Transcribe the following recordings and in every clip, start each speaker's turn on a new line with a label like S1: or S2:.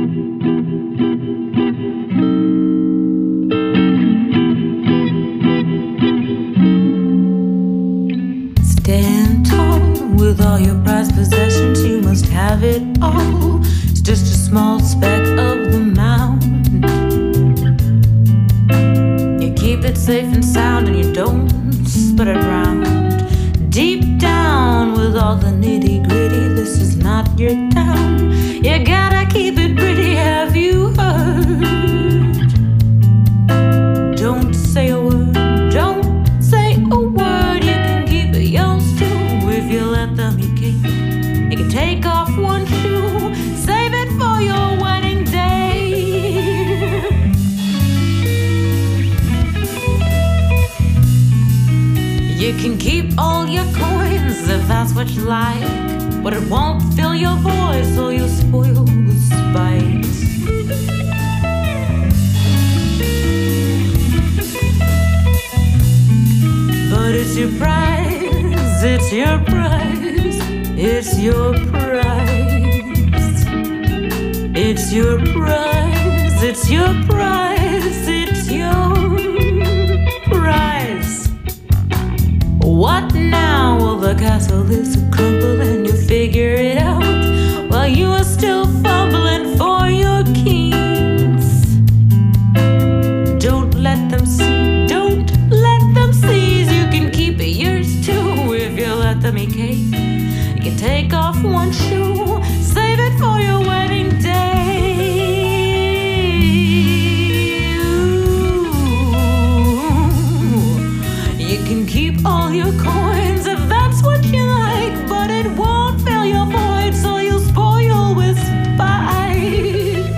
S1: Stand tall with all your prized possessions. You must have it all. It's just a small speck of the mountain. You keep it safe and sound, and you don't spread it around. Deep down with all the nitty gritty, this is not your town. You gotta keep it pretty, have you heard? Don't say a word, don't say a word. You can keep it yours too if you let them eat cake. You can take off one shoe, save it for your wedding day. You can keep all your coins if that's what you like, but it won't fill your voice or you'll spoil with spite. But it's your prize, it's your prize, it's your prize. It's your prize, it's your prize, it's your prize. What now? Well, the castle is a crumble and you figure it out while you are still fumbling for your keys. Don't let them see, don't let them seize. You can keep it yours too if you let them eat cake. You can take off one shoe, save it for your wedding day. You can keep all your coins if that's what you like, but it won't fill your void, so you'll spoil with spite.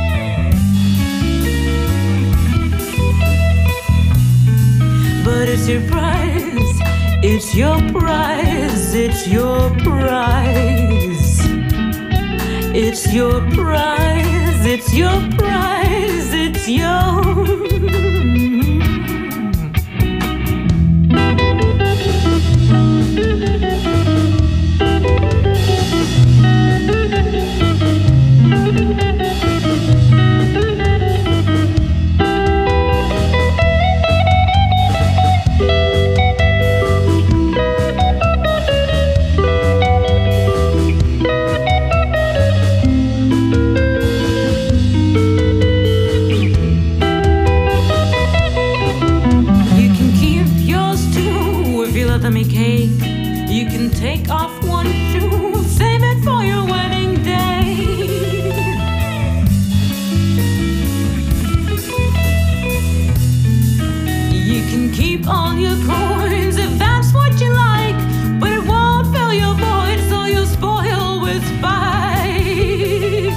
S1: But it's your prize, it's your prize, it's your prize. It's your prize, it's your prize, it's your cake. You can take off one shoe, save it for your wedding day. You can keep all your coins if that's what you like, but it won't fill your void, so you'll spoil with spite.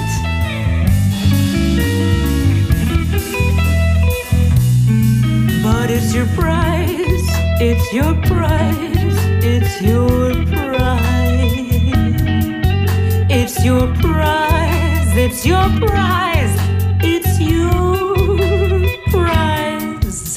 S1: But it's your prize, it's your prize, it's your prize. It's your prize, it's your prize, it's your prize.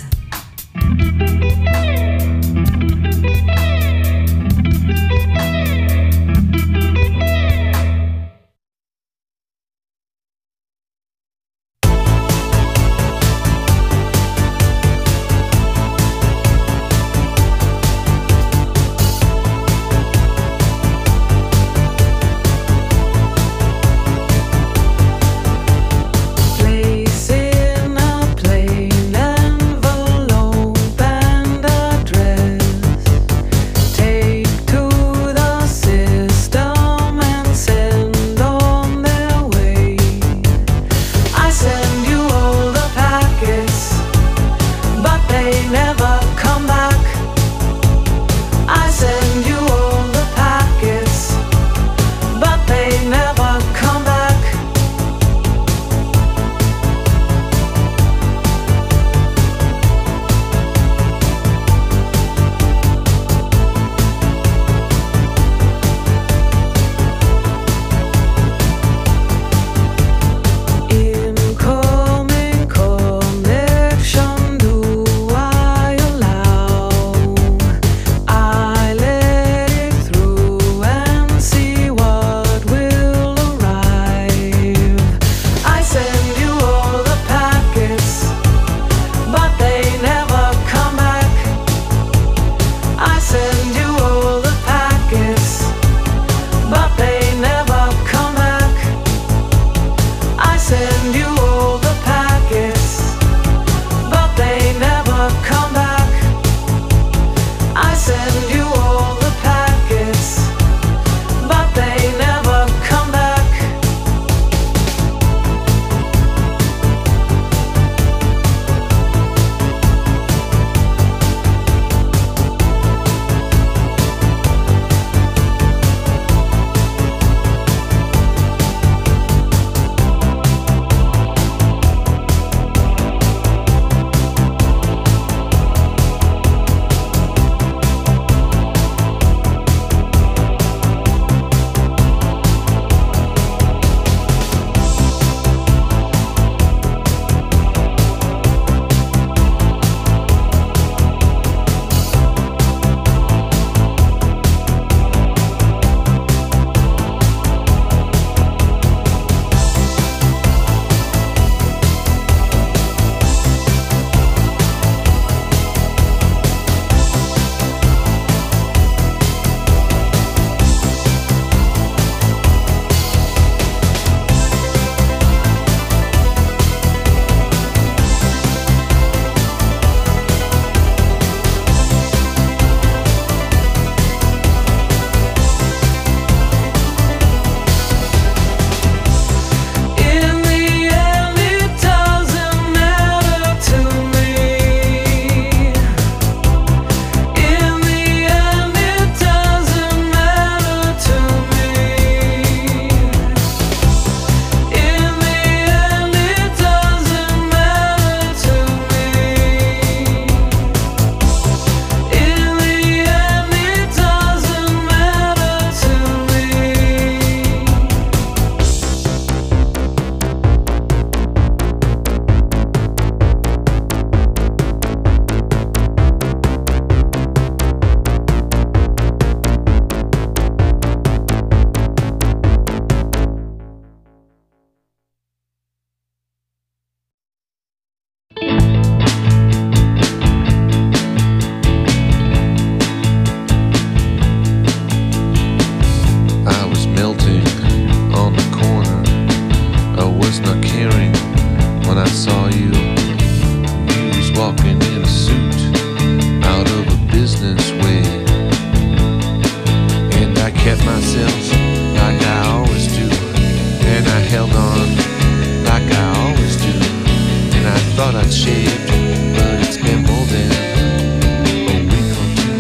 S2: I held on like I always do, and I thought I'd shaved, but it's been more than a week or two.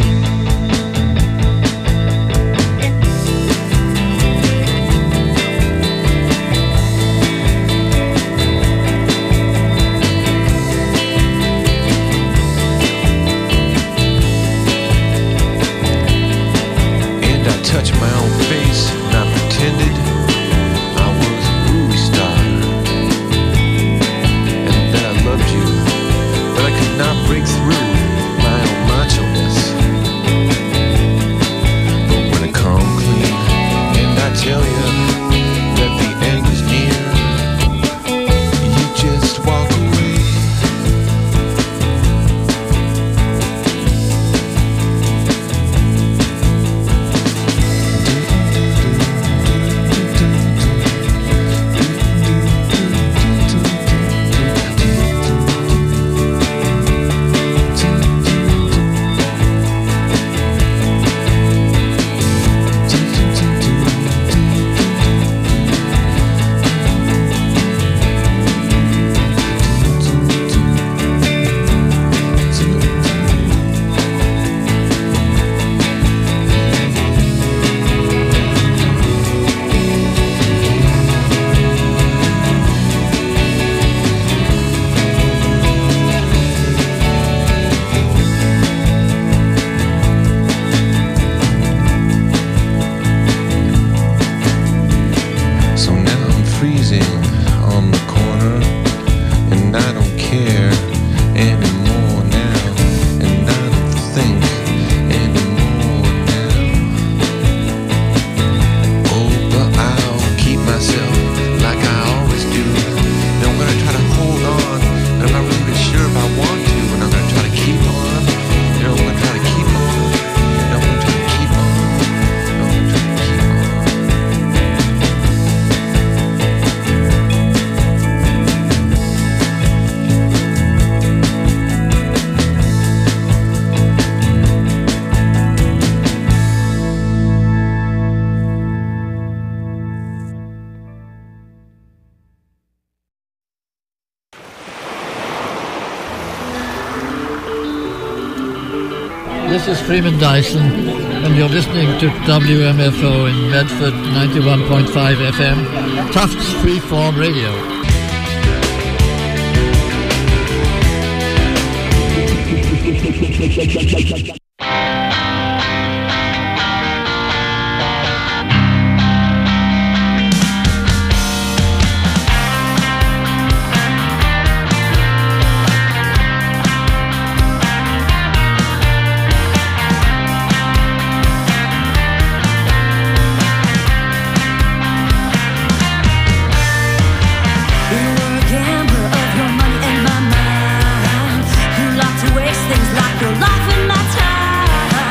S2: And I touched my own face, and I pretended I was a movie star, and that I loved you, but I could not break through my own macho-ness. But when I come clean and I tell you that the end is near, you just walk away. So now I'm freezing on the corner, and I don't care anymore now, and I don't think anymore now. Oh, but I'll keep myself like I always do, and I'm gonna try to hold on, and I'm not really sure if I want to, and I'm gonna try to keep on, and I'm gonna try to keep on, and I'm gonna try to keep on, and I'm gonna try to keep on.
S3: This is Freeman Dyson, and you're listening to WMFO in Medford 91.5 FM, Tufts Freeform Radio.
S1: You were a gambler of your money and my mind. You like to waste things like your life and my time.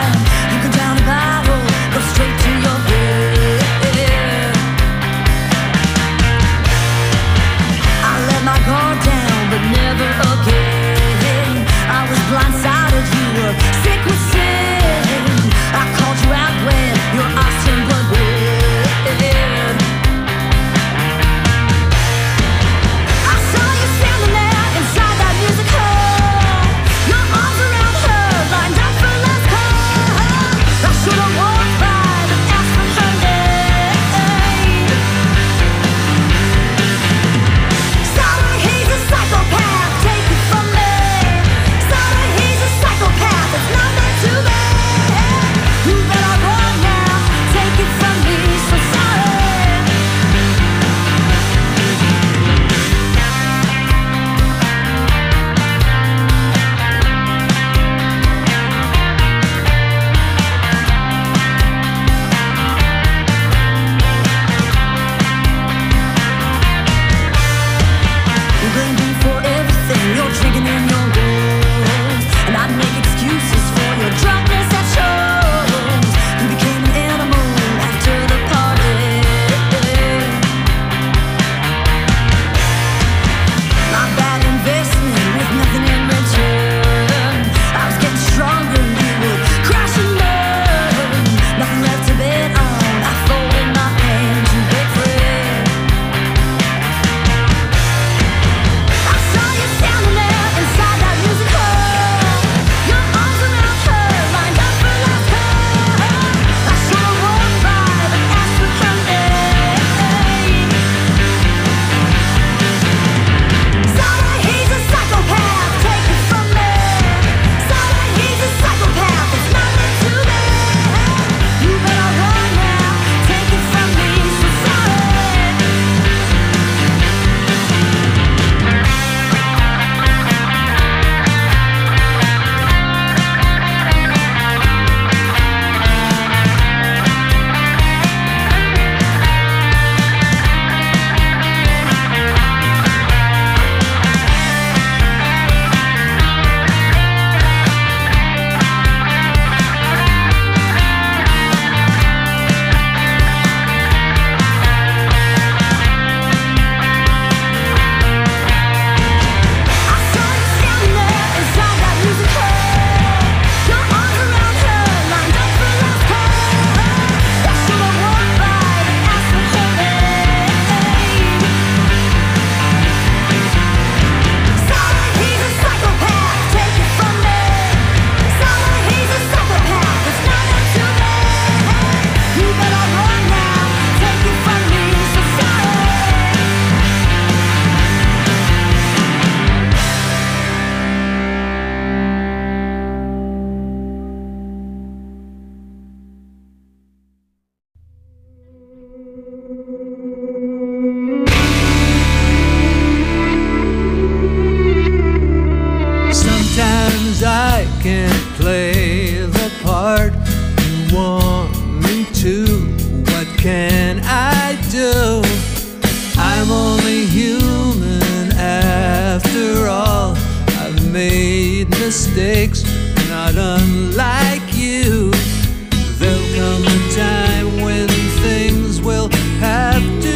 S4: mistakes are not unlike you. There'll come a time when things will have to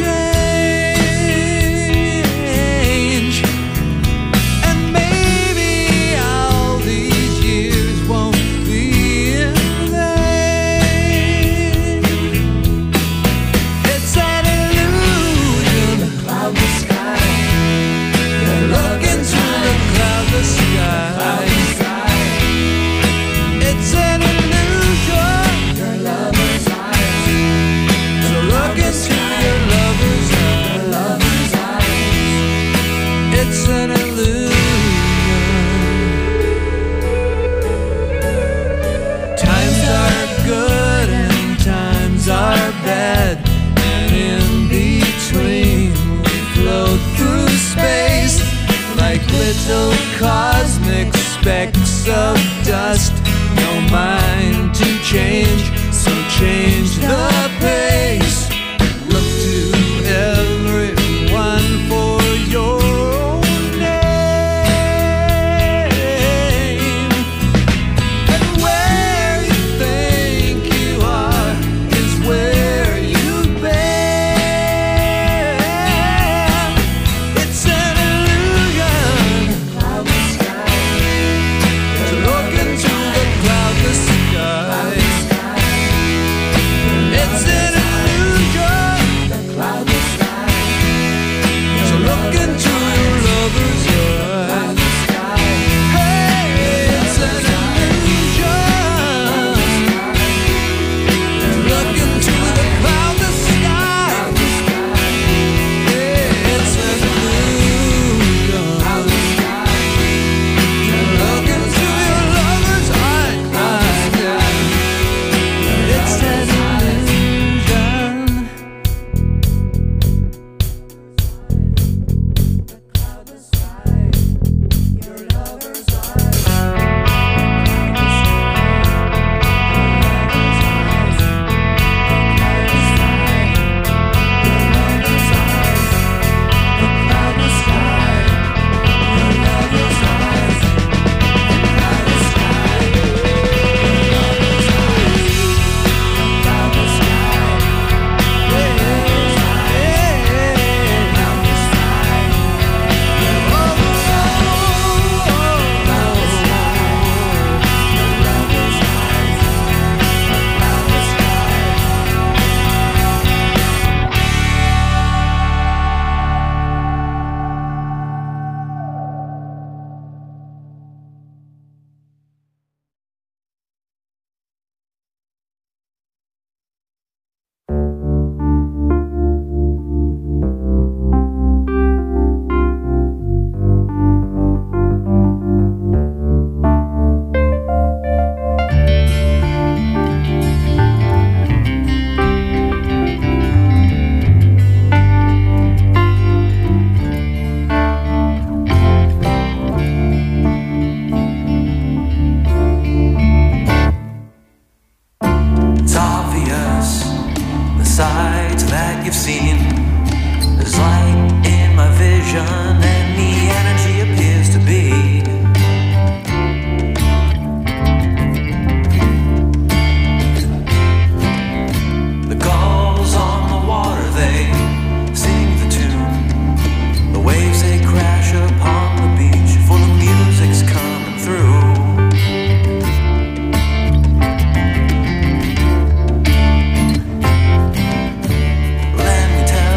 S4: change. And maybe all these years won't be in vain. It's an illusion, a cloudless sky. Look into the cloudless sky. It's an illusion, your lover's eyes. So look into your lover's eyes. It's an illusion. Times are good and times are bad, and in between we float through space like little cosmic specks of dust. No mind to change, so change the pace. Look to everyone for your own name. And where you think you are is where you've been. It's an illusion, cloudless sky. To look into the cloudless sky. It's an illusion, the cloudless sky. So look into your lover's eyes. Hey, it's an illusion. Look into the cloudless sky. Yeah, it's an illusion. Look into your lover's eyes. It's an illusion.
S5: It's obvious, the sights that you've seen. There's light in my vision, and the energy appears to be. The gulls on the water, they sing the tune. The waves, they crash upon the beach, for the music's coming through. Let me tell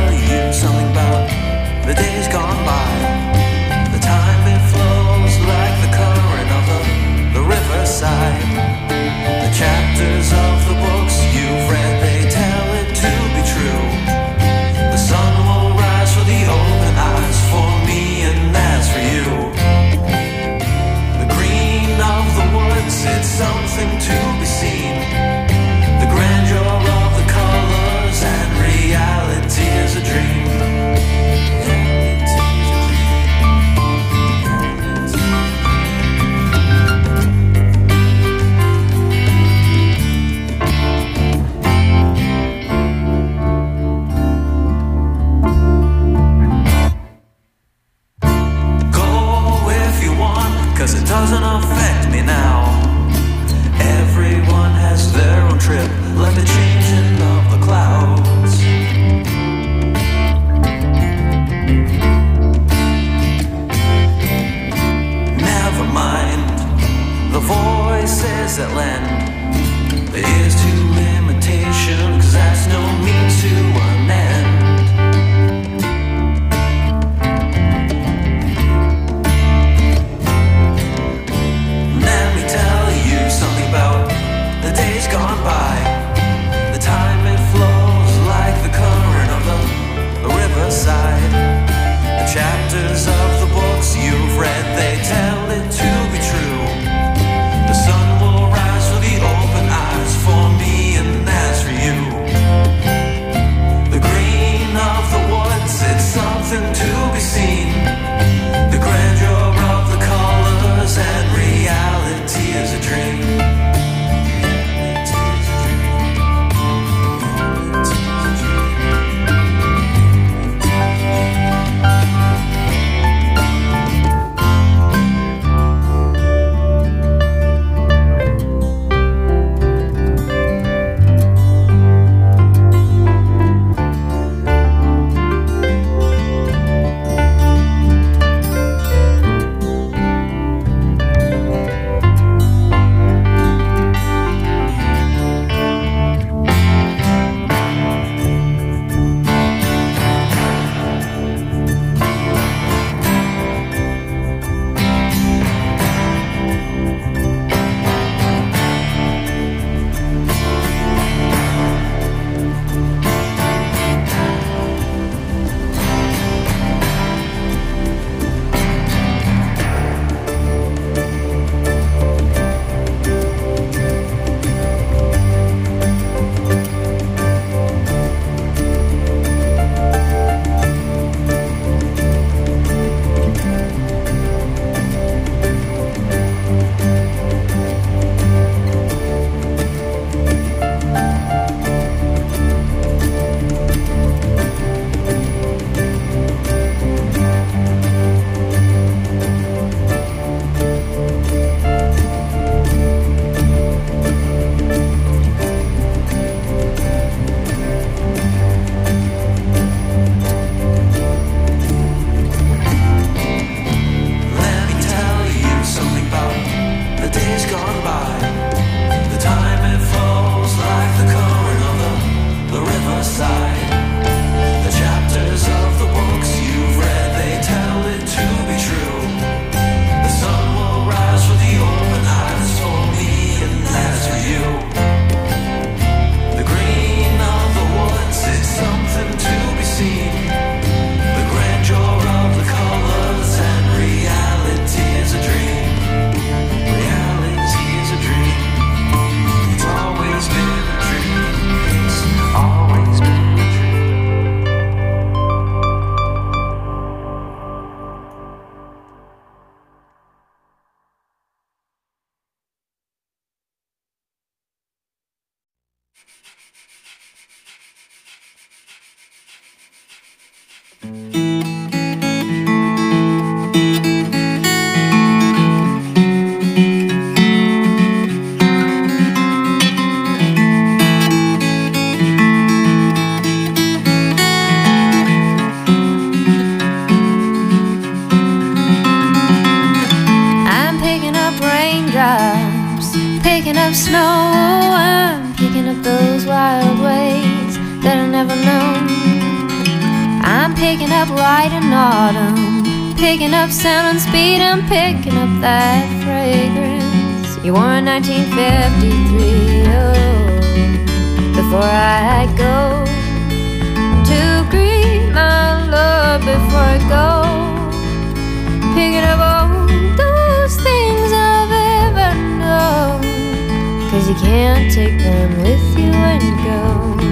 S6: I'm picking up light in autumn, picking up sound and speed, I'm picking up that fragrance you wore in 1953. Oh, before I go to greet my love, before I go, picking up all those things I've ever known, 'cause you can't take them with you when you go.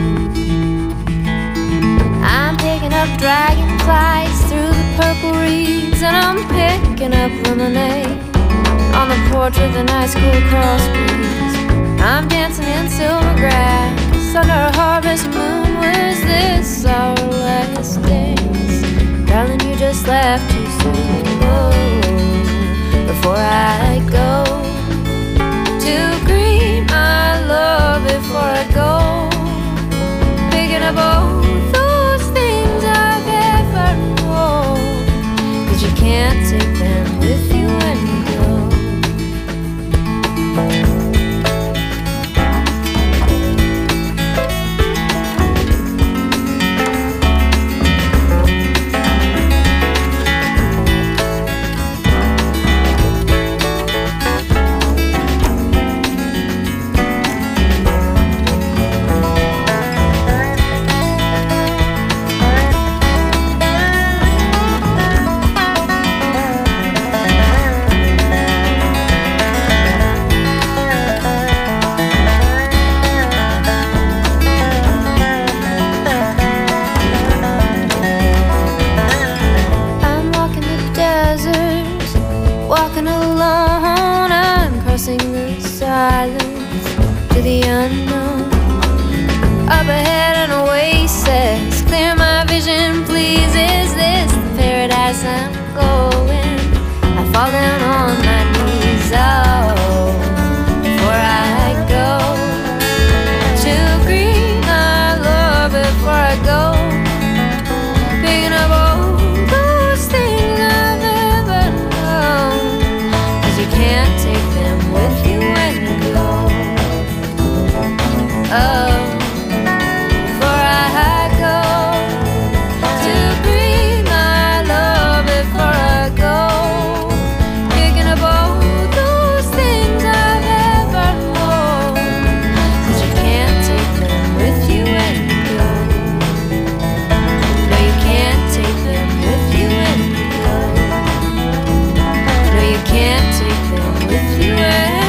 S6: I'm picking up dragonflies through the purple reeds, and I'm picking up lemonade on the porch with a nice cool cross breeze. I'm dancing in silver grass under a harvest moon. Was this our last dance? Darling, you just left too soon. Oh, before I go to greet my love, before I go, picking up all those things I've ever known, 'cause you can't take them with you when you go. To the unknown, up ahead an oasis, clear my vision please. Is this the paradise I'm going? I fall down on my knees. Oh, before I go to greet my love, before I go, picking up all those things I've ever known, 'cause you can't take them with you when you go. Oh, before I go to greet my love, before I go, picking up all those things I've ever known, 'cause you can't take them with you when you go. No, you can't take them with you when you go. No, you can't take them with you when you go.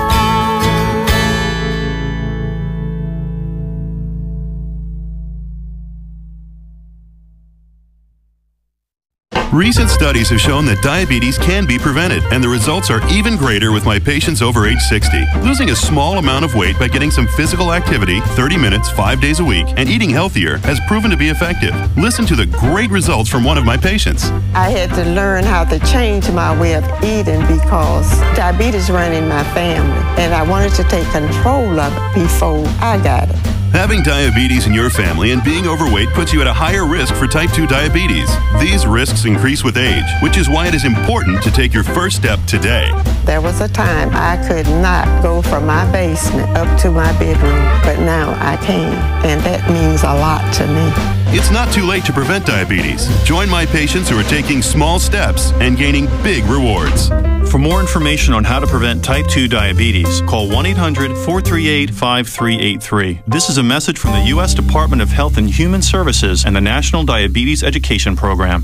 S7: Recent studies have shown that diabetes can be prevented, and the results are even greater with my patients over age 60. Losing a small amount of weight by getting some physical activity, 30 minutes, 5 days a week, and eating healthier has proven to be effective. Listen to the great results from one of my patients.
S8: I had to learn how to change my way of eating because diabetes ran in my family, and I wanted to take control of it before I got it.
S7: Having diabetes in your family and being overweight puts you at a higher risk for type 2 diabetes. These risks increase with age, which is why it is important to take your first step today.
S8: There was a time I could not go from my basement up to my bedroom, but now I can, and that means a lot to me.
S7: It's not too late to prevent diabetes. Join my patients who are taking small steps and gaining big rewards.
S9: For more information on how to prevent type 2 diabetes, call 1-800-438-5383. This is a message from the U.S. Department of Health and Human Services and the National Diabetes Education Program.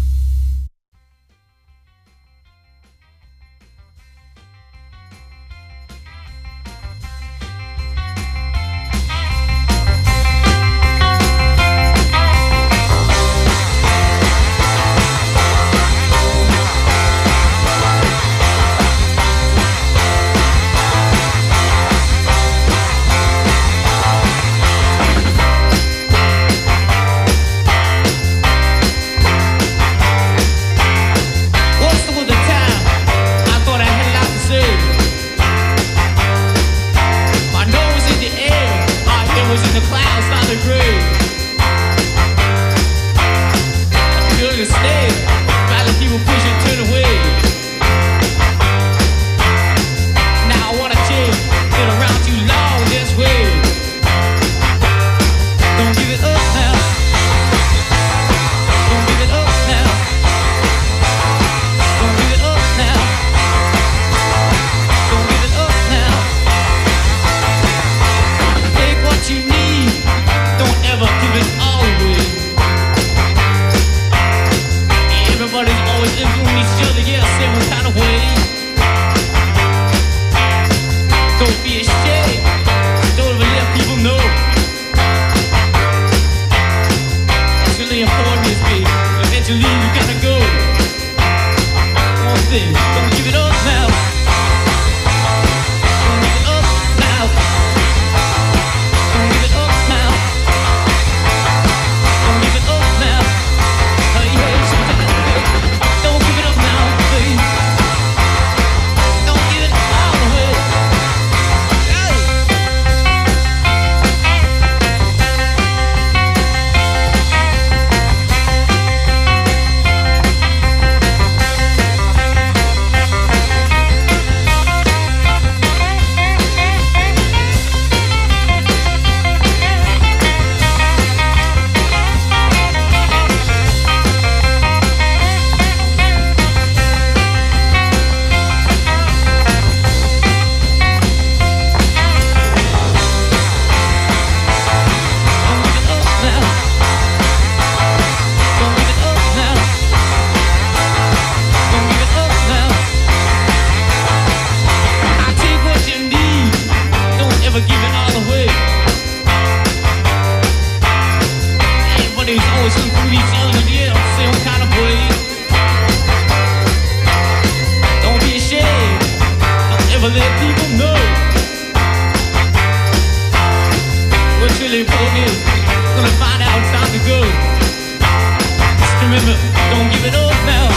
S10: Remember, don't give it up now.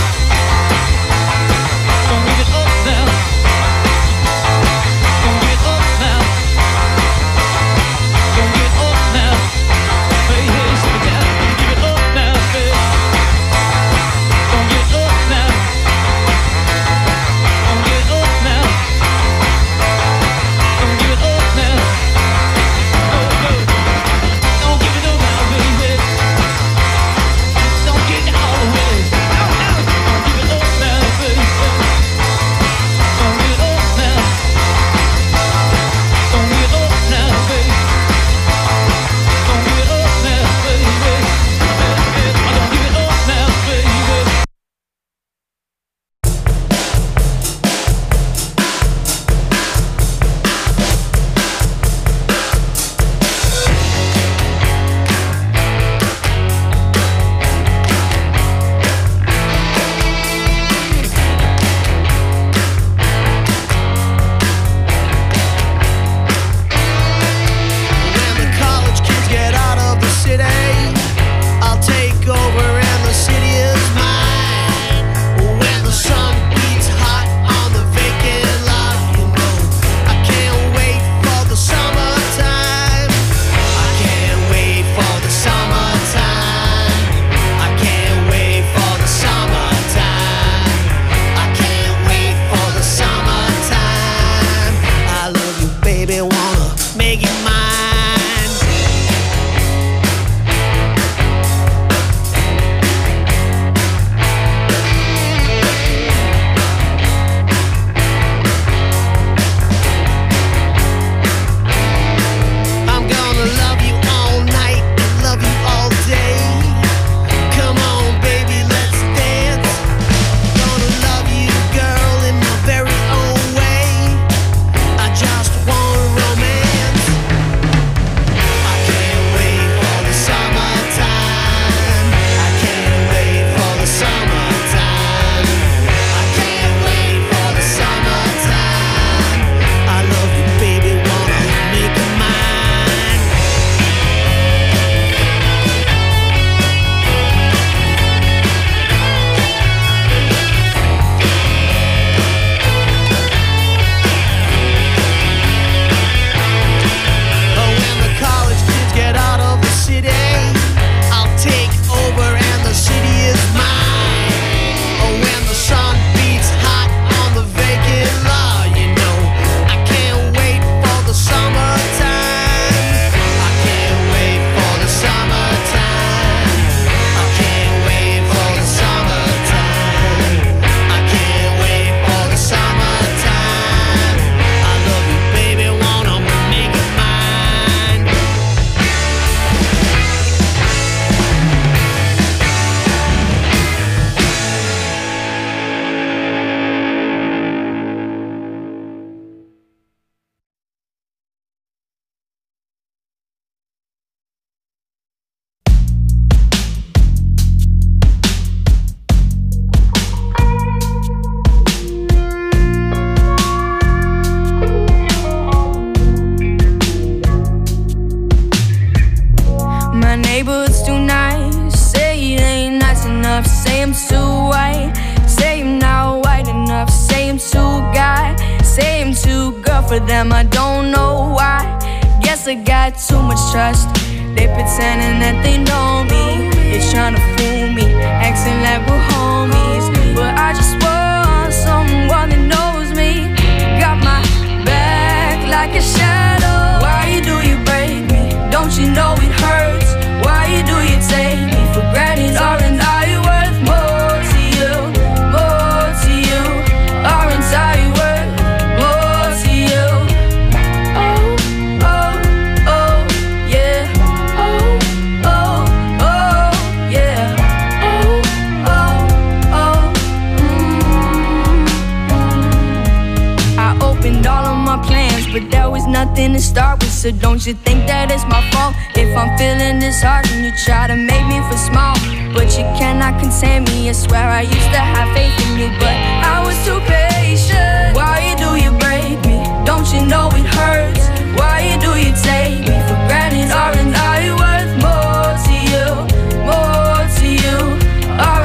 S10: Don't give it up now. Don't give it up now. Don't give it up now. Hey, hey, sit down. Don't give it up now, hey. Don't give it up now. Don't give it up now. Don't give it up now. Oh, no. Don't give it up now, baby. Don't get out of the way. Don't give it up now, baby. Don't give it up now. Don't give it up now, baby. Don't give it up now, baby. Don't give it up now, baby.
S4: When the college kids get out of the city, I'll take over and the city is mine. When the sun beats hot on the vacant lot, you know I can't wait for the summertime. I can't wait for the summertime. I can't wait for the summertime. I can't wait for the summertime. I love you, baby, wanna make you mine. I'm gonna love you all night and love you all day. Come on, baby, let's dance. Gonna love you, girl, in my very own way. I just want romance. I can't wait for the summertime. I can't wait for the summertime. I can't wait for the summertime. I love you, baby, wanna make you mine. Oh, when the college kids get out of the city, I'll take over and the city is mine. Oh, when the sun beats hot on the vacant lot, you know I can't wait for the summertime. I can't wait for the summertime. I can't wait for the summertime. I can't wait for the summertime. I love you, baby, wanna make it mine.
S11: My neighborhood's too nice. Say it ain't nice enough. Say I'm too white. Say I'm not white enough. Say I'm too guy. Say I'm too girl for them. I don't know why. Guess I got too much trust. They pretending that they know me. They're trying to fool me, acting like we're homies. But I just want someone that knows me. Got my back like a shadow. Why do you break me? Don't you know it hurts? Why do you take me for granted? Aren't I worth more to you? More to you? Aren't I worth more to you? Oh, oh, oh, yeah. Oh, oh, oh, yeah. Oh, oh, oh, I opened all of my plans, but there was nothing to start with. So don't you think that it's my fault if I'm feeling disheartened? You try to make me feel small, but you cannot contain me. I swear I used to have faith in you, but I was too patient. Why do you break me? Don't you know it hurts? Why do you take me for granted? Aren't I worth more to you? More to you?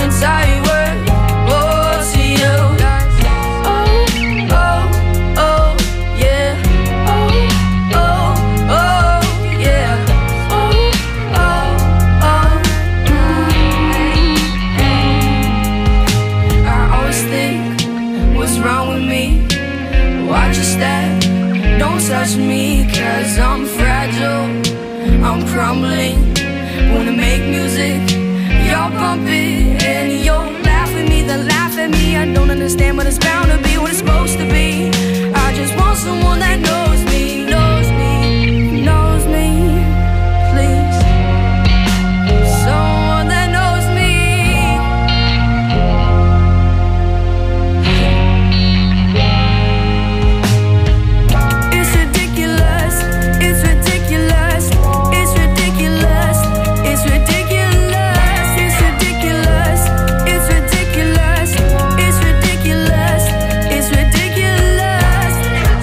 S11: understand, but it's bound to be what it's supposed to be. I just want someone that knows me, knows me, knows me, please. Someone that knows me. It's ridiculous, it's ridiculous, it's ridiculous, it's ridiculous, it's ridiculous, it's ridiculous, it's ridiculous, it's ridiculous,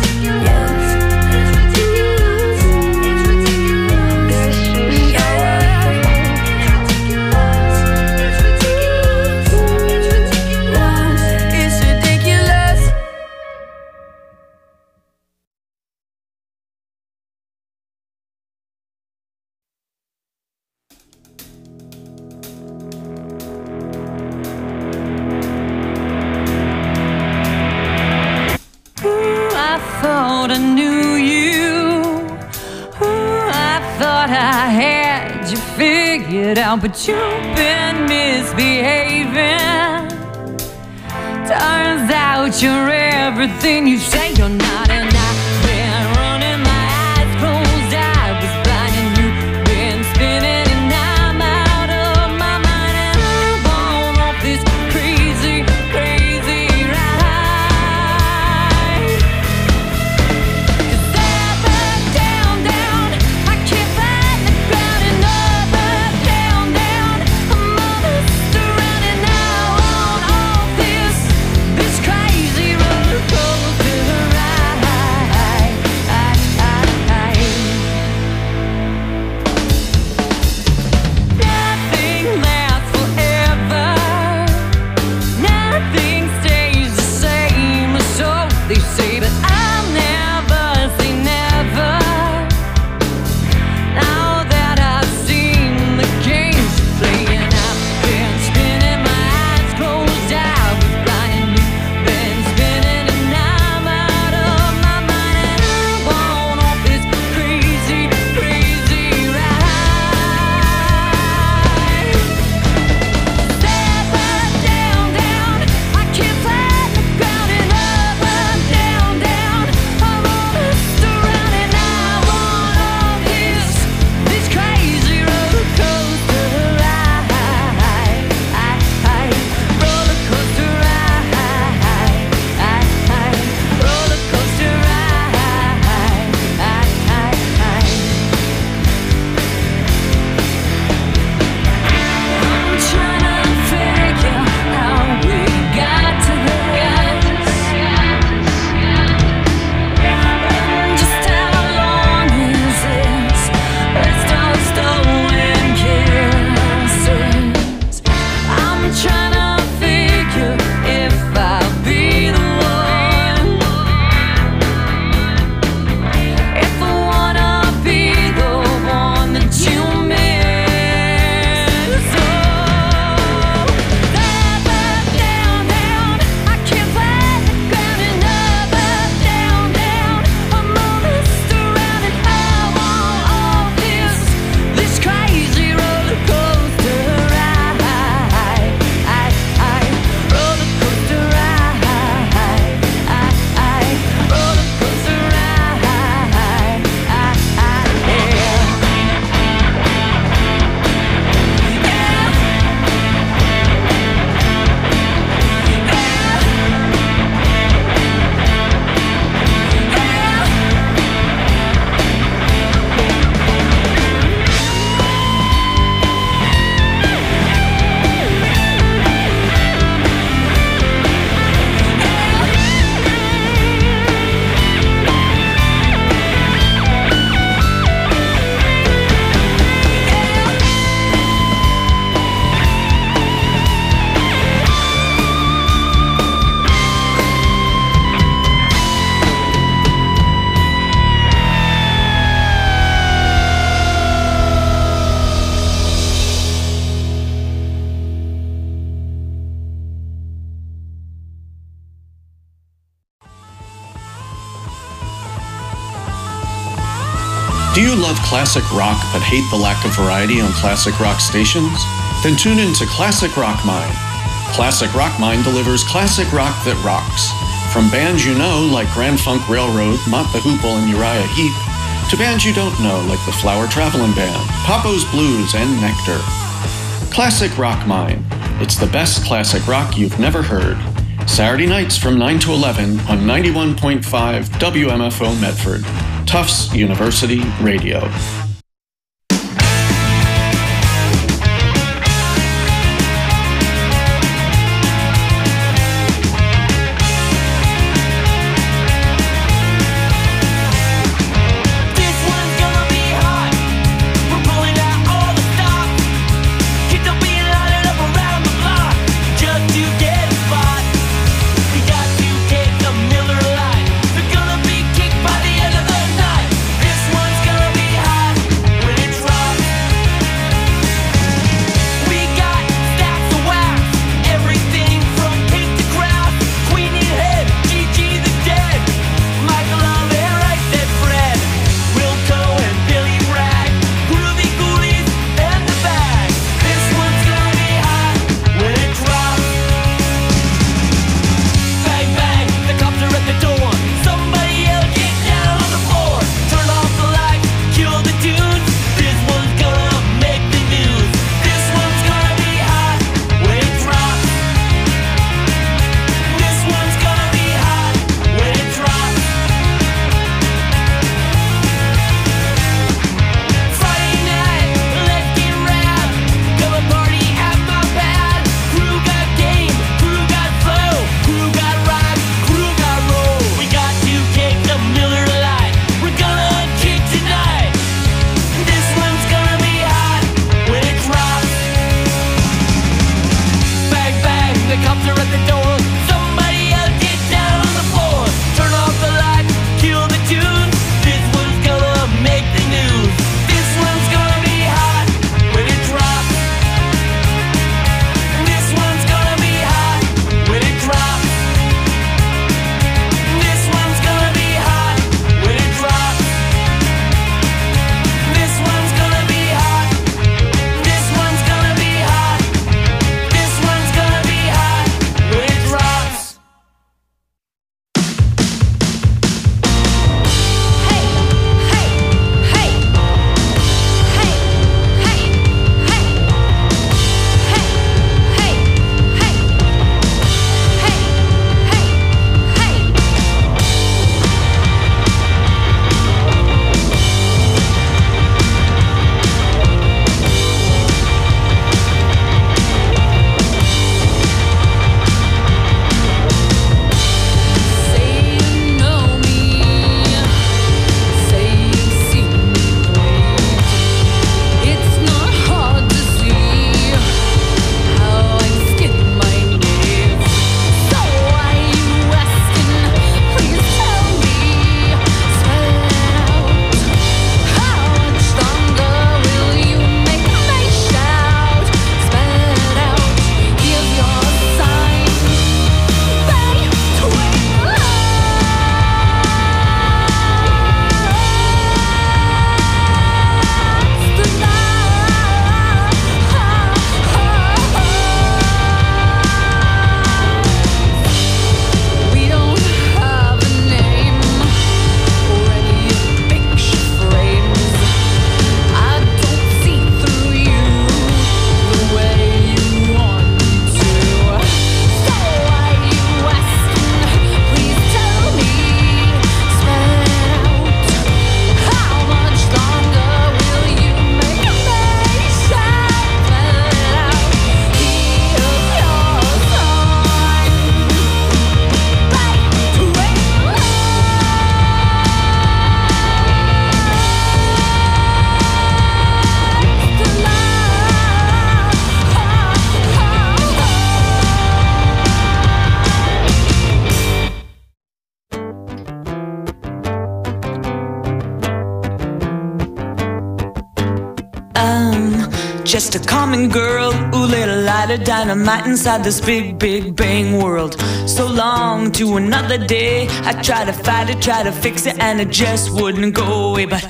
S11: it's ridiculous.
S1: Ooh, I thought I knew you. Ooh, I thought I had you figured out, but you've been misbehaving. Turns out you're everything you say you're not, and I've been running my eyes closed. I was blind and you've been spinning, and I'm out of my mind, and I'm on off this crazy, crazy ride. 'Cause up, down, down, I can't find the ground, and up, down, down, I'm almost around, and now on off this crazy roller coaster ride. Nothing lasts forever. Nothing stays the same, so they say, but I'll never say never. Now that I've seen the games you're playing, I've been spinning my eyes closed. I was blind and you've been spinning, and I'm out of my mind, and I'm on off this crazy, crazy ride. Up, down, down, I can't find the ground, and up, down, down, I'm almost around, and I'm on off this crazy roller coaster ride. Roller coaster ride. Roller coaster I'm trying to figure how we got to this. Just how long is this? Let's start stolen kisses. I'm trying to figure if I'll be the one. If I wanna be the one that you miss. Oh, up, down, down, I can't find the ground, and up, down, down, I'm almost around, and I'm on off this crazy roller coaster ride. Roller coaster ride. Roller coaster ride.
S12: Do you love classic rock but hate the lack of variety on classic rock stations? Then tune in to Classic Rock Mine. Classic Rock Mine delivers classic rock that rocks. From bands you know, like Grand Funk Railroad, Mott the Hoople, and Uriah Heep, to bands you don't know, like the Flower Traveling Band, Papo's Blues, and Nectar. Classic Rock Mine. It's the best classic rock you've never heard. Saturday nights from 9 to 11 on 91.5 WMFO Medford, Tufts University Radio.
S13: Just a common girl who lit a light of dynamite inside this big, big bang world. So long to another day, I try to fight it, try to fix it, and it just wouldn't go away. But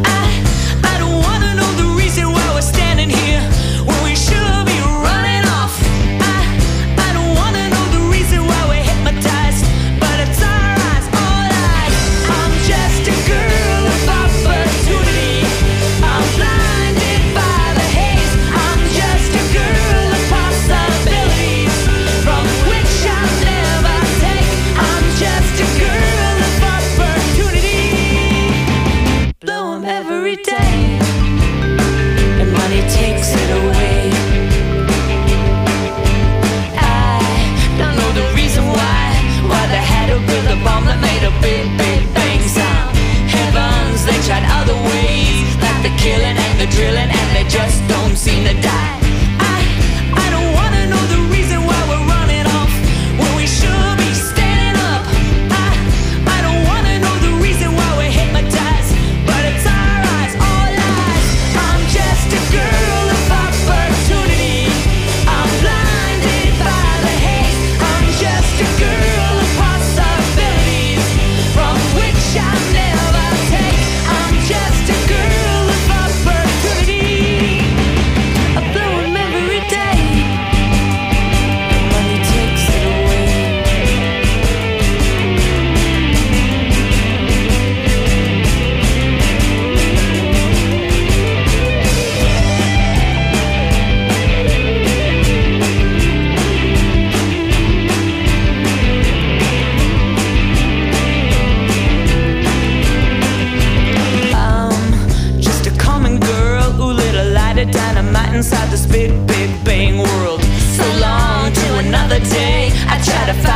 S13: I don't wanna know the reason why we're standing here when we should be running off. I don't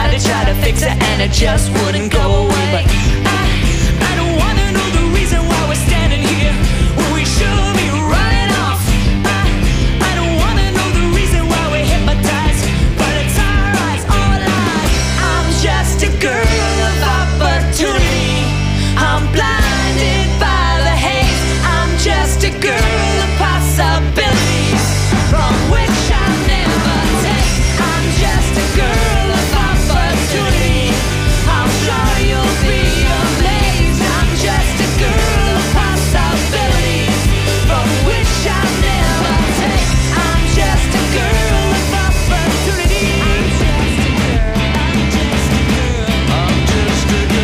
S13: try to fix it, and it just wouldn't go away. But I don't wanna know the reason why we're standing here when we should be running off. I don't wanna know the reason why we're hypnotized, but it's our eyes all alive. I'm just a girl of opportunity. I'm blinded by the haze. I'm just a girl of possibilities from which I'll never take. I'm just a girl of opportunity. I'm sure you'll be amazed. I'm just a girl of possibilities from which I'll never take. I'm just a girl of opportunity. I'm just a girl. I'm just a girl.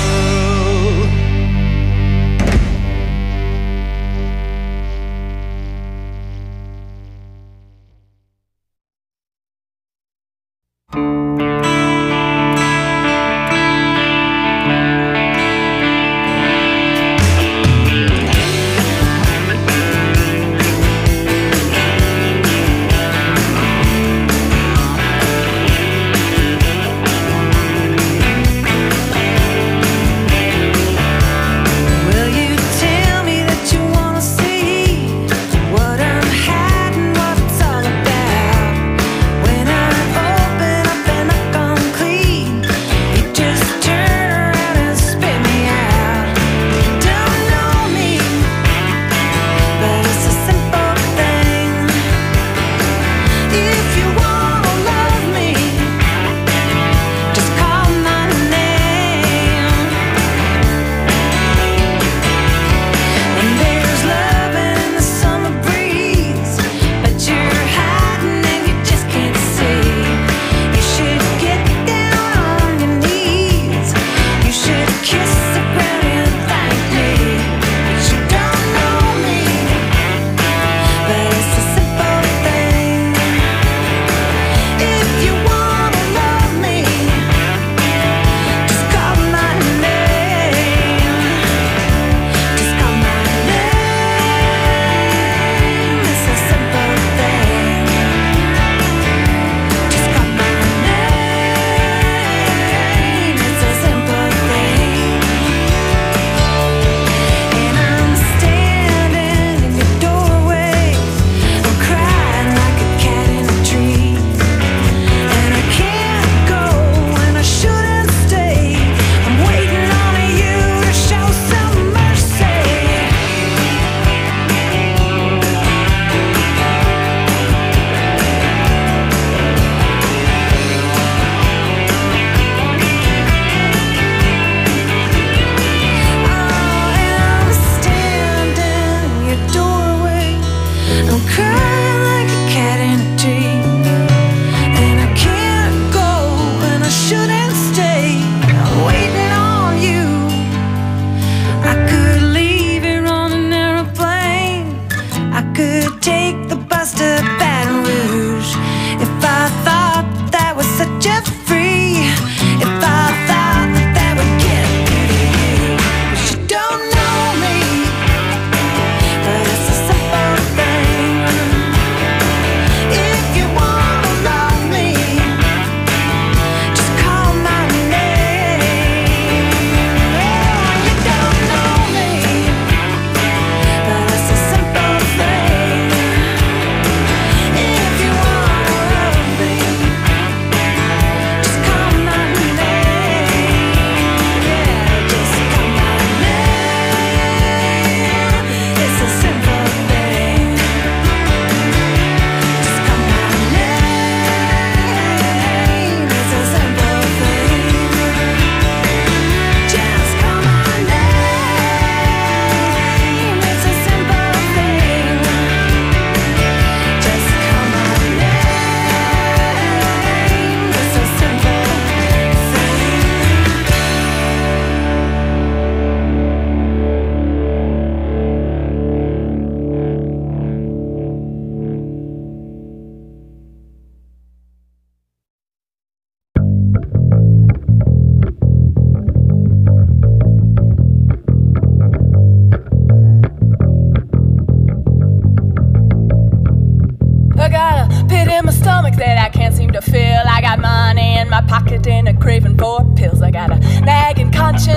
S13: Will you tell me that you wanna see what I'm hiding, what it's all about? When I open up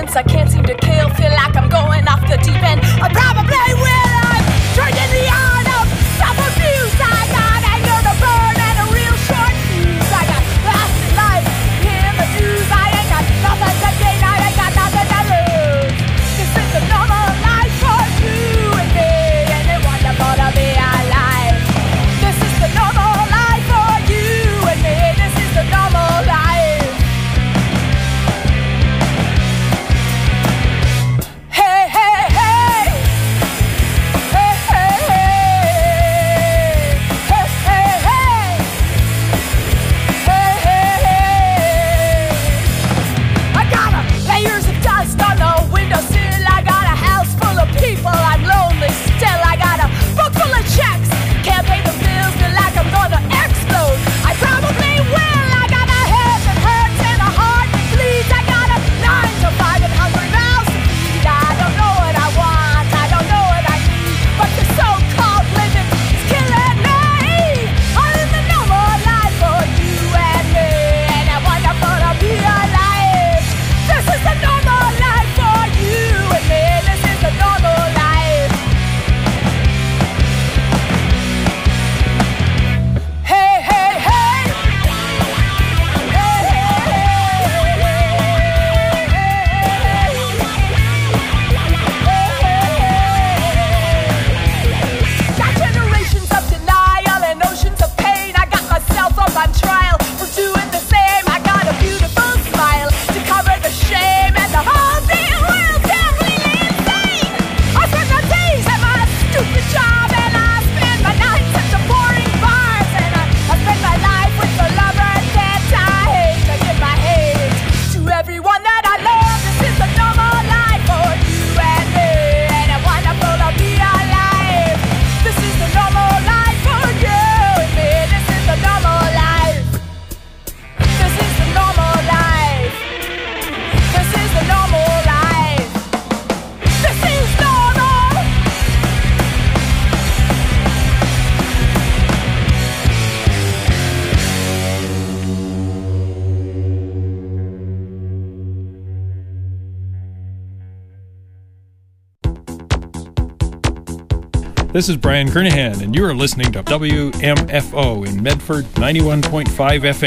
S14: sense. I can't seem to kill, feel like I'm going off the deep end. I probably will. I'm drinking the art of self-abuse. I got anger to burn and a real short fuse. I got last life in the news. I ain't got nothing to gain. I ain't got nothing to lose. This is the normal life for you and me, and it's wonderful to be alive. This is the normal life for you and me. This is the normal life. Hey, hey, hey. Hey, hey, hey. Hey, hey, hey. Hey, hey, hey. I got layers of dust on the windowsill. I got a house full of people. I'm lonely still. I got a book full of checks. Can't pay the bills. Feel like I'm gonna explode. I probably will. I got a head that hurts and a heart that bleeds. I got a 9 to 5 and hungry mouths to feed. I don't know what I want. I don't know what I need. But the so-called living is killing me. I live the normal life for you and me, and I wonderful to be alive. This is the normal life for you and me. This is the normal life. Hey, hey, hey. Hey, got generations of denial and oceans of pain. I got myself up on trial for doing the same. I got a beautiful smile to cover the shame, and the whole damn world's completely insane. I spend my days at my stupid job, and I spend my nights at the boring bars, and I spend my life with the lover that I hate. I give my hate to everyone that I love. This is the normal life for you and me, and it's wonderful to be alive. This is the normal life for you and me. This is the normal life. This is the normal life. This is the normal life. This is normal.
S15: This is Brian Kernahan, and you are listening to WMFO in Medford 91.5 FM.